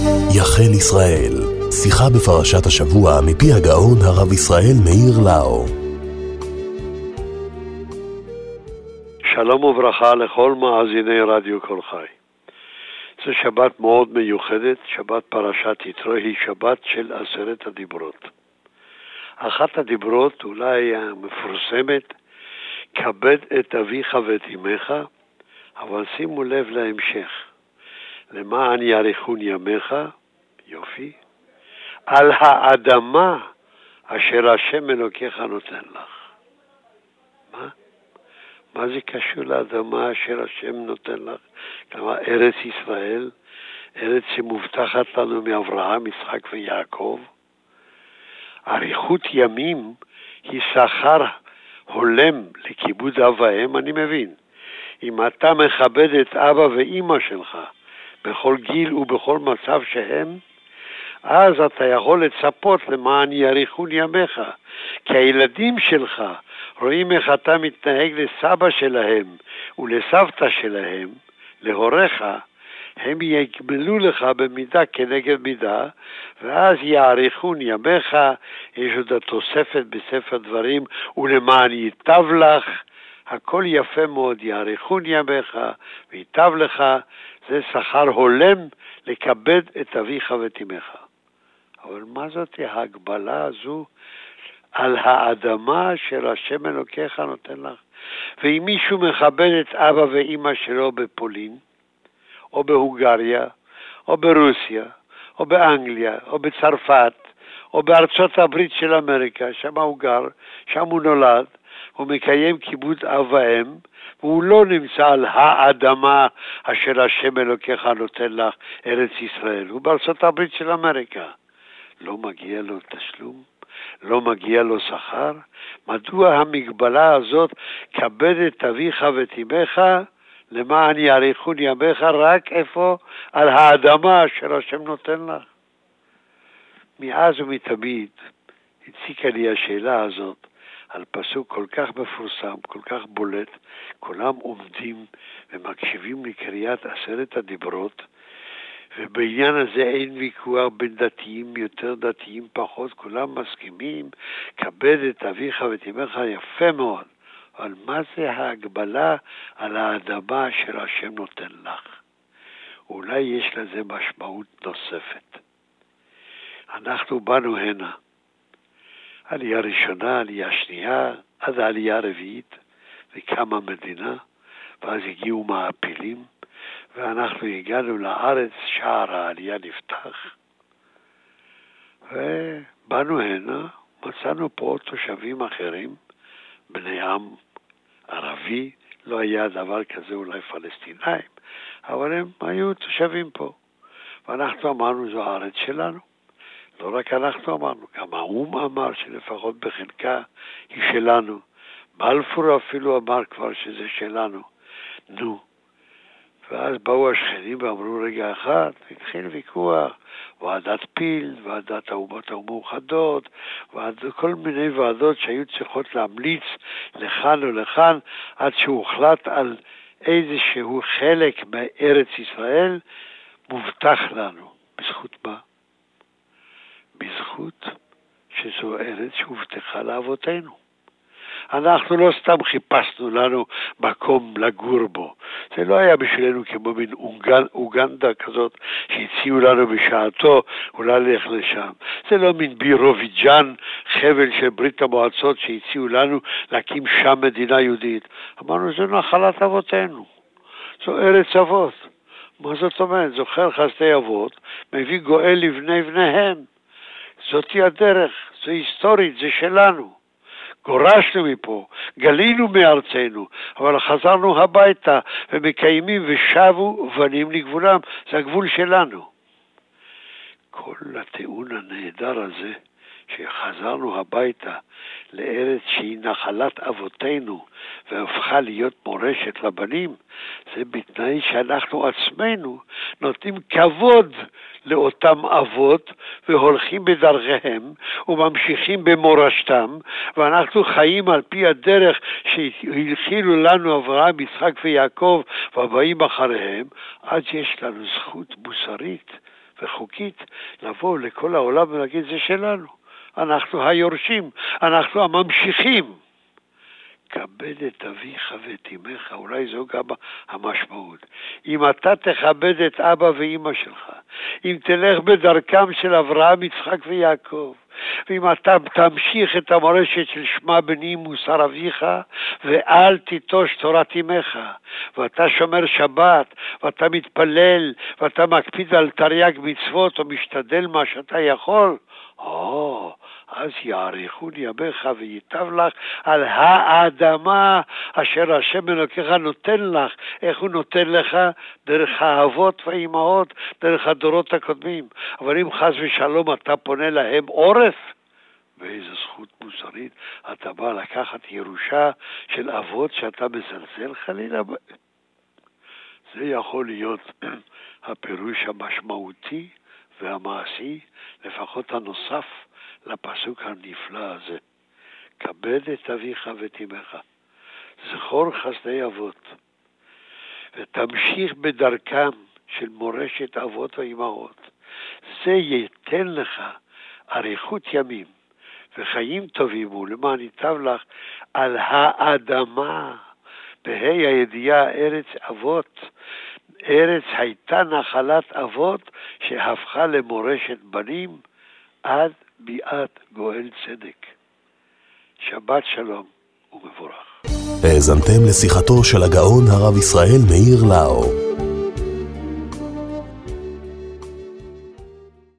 יחל ישראל, שיחה בפרשת השבוע מפי הגאון הרב ישראל מאיר לאו. שלום וברכה לכל מאזיני רדיו כל חי. זו שבת מאוד מיוחדת, שבת פרשת יתרו, היא שבת של 10 הדיברות. אחת הדיברות, אולי המפורסמת, כבד את אביך ואת אמך, אבל שימו לב להמשך. למען יאריכון ימיך, יופי, על האדמה אשר השם אלוקיך נותן לך. מה זה קשור לאדמה אשר השם נותן לך? כלומר, ארץ ישראל, ארץ שמובטחת לנו מאברהם, יצחק ויעקב. אריכות ימים היא שכר הולם לכיבוד אב ואם, אני מבין. אם אתה מכבד את אבא ואמא שלך בכל גיל ובכל מצב שהם, אז אתה יכול לצפות למען יאריכון ימיך. כי הילדים שלך רואים איך אתה מתנהג לסבא שלהם ולסבתא שלהם, להוריך, הם יגמלו לך במידה כנגד מידה, ואז יאריכון ימיך. יש עוד התוספת בספר דברים, ולמען ייטב לך, הכל יפה מאוד, יאריכון ימיך וייטב לך. זה שכר הולם לכבד את אביך ואת אמך. אבל מה זאת ההגבלה הזו על האדמה אשר השם אלוקיך נותן לך? ואם מישהו מכבד את אבא ואמא שלו בפולין, או בהונגריה, או ברוסיה, או באנגליה, או בצרפת, או בארצות הברית של אמריקה, שם הוא גר, שם הוא נולד, הוא מקיים כיבוד אב ואם, והוא לא נמצא על האדמה אשר השם אלוקיך נותן לך, ארץ ישראל, הוא בארצות הברית של אמריקה. לא מגיע לו תשלום? לא מגיע לו שכר? מדוע המגבלה הזאת, כבד את אביך ואת אמך, למען יאריכון ימיך, רק איפה? על האדמה אשר השם נותן לך. מאז ומתמיד הציקה לי השאלה הזאת על פסוק כל כך מפורסם, כל כך בולט, כולם עומדים ומקשיבים לקריאת 10 הדיברות, ובעניין הזה אין ויכוח בין דתיים, יותר דתיים פחות, כולם מסכימים, כבד את אביך ואת אמך, יפה מאוד. אבל מה זה ההגבלה על האדמה אשר השם נותן לך? אולי יש לזה משמעות נוספת. אנחנו באנו הנה, עלייה ראשונה, עלייה שנייה, עד העלייה הרביעית, וקמה מדינה, ואז הגיעו מעפילים, ואנחנו הגענו לארץ, שער העלייה נפתח, ובאנו הנה, מצאנו פה תושבים אחרים, בני עם ערבי, לא היה דבר כזה אולי פלסטינאים, אבל הם היו תושבים פה, ואנחנו אמרנו זו הארץ שלנו. לא רק אנחנו אמרנו, גם האום אמר שלפחות בחלקה היא שלנו. בלפור אפילו אמר כבר שזה שלנו. נו. ואז באו השכנים ואמרו רגע אחד, התחיל ויכוח, ועדת פיל, ועדת האומות המאוחדות, כל מיני ועדות שהיו צריכות להמליץ לכאן ולכאן, עד שהוחלט על איזשהו חלק מארץ ישראל, מובטח לנו. בזכות מה? בזכות שזו ארץ שהובטחה לאבותינו. אנחנו לא סתם חיפשנו לנו מקום לגור בו. זה לא היה בשבילנו כמו מין אוגנדה כזאת שהציעו לנו בשעתו אולי ללך לשם. זה לא מין בירוביג'אן, חבל של ברית המועצות שהציעו לנו להקים שם מדינה יהודית. אמרנו, זו נחלת אבותינו. זו ארץ אבות. מה זאת אומרת? זוכר חסדי אבות, מביא גואל לבני בניהם. זאתי הדרך, זו היסטורית, זה שלנו. גורשנו מפה, גלינו מארצנו, אבל חזרנו הביתה ומקיימים ושבו בנים לגבולם, זה הגבול שלנו. כל הטיעון הנהדר הזה, שחזרנו הביתה לארץ שהיא נחלת אבותינו והפכה להיות מורשת לבנים, זה בתנאי שאנחנו עצמנו נותנים כבוד לאותם אבות והולכים בדרכיהם וממשיכים במורשתם, ואנחנו חיים על פי הדרך שהלחילו לנו אברהם, יצחק ויעקב והבאים אחריהם, עד שיש לנו זכות מוסרית וחוקית לבוא לכל העולם ולהגיד זה שלנו, אנחנו היורשים, אנחנו הממשיכים. כבד את אביך ואת אמך, אולי זו גם המשמעות. אם אתה תכבד את אבא ואמא שלך, אם תלך בדרכם של אברהם, יצחק ויעקב, ואם אתה תמשיך את המורשת של שמע בני מוסר אביך, ואל תיטוש תורת אמך, ואתה שומר שבת, ואתה מתפלל, ואתה מקפיד על תרי"ג מצוות, או משתדל מה שאתה יכול, אז יעריכון ימיך וייטב לך על האדמה אשר השם אלוקיך נותן לך. איך הוא נותן לך? דרך האבות והאימהות, דרך הדורות הקודמים. אבל אם חס ושלום אתה פונה להם עורף, ואיזו זכות מוסרית אתה בא לקחת ירושה של אבות שאתה מזלזל חלילה. זה יכול להיות הפירוש המשמעותי והמעשי, לפחות הנוסף לפסוק הנפלא הזה. כבד את אביך ואת אמך, זכור חסדי אבות, ותמשיך בדרכם של מורשת אבות ואימהות. זה ייתן לך אריכות ימים וחיים טובים, ולמען ייטב לך על האדמה. בה"א הידיעה ארץ אבות, ארץ הייתה נחלת אבות שהפכה למורשת בנים עד ביאת גואל צדק. שבת שלום ומבורך. האזנתם לשיחתו של הגאון הרב ישראל מאיר לאו.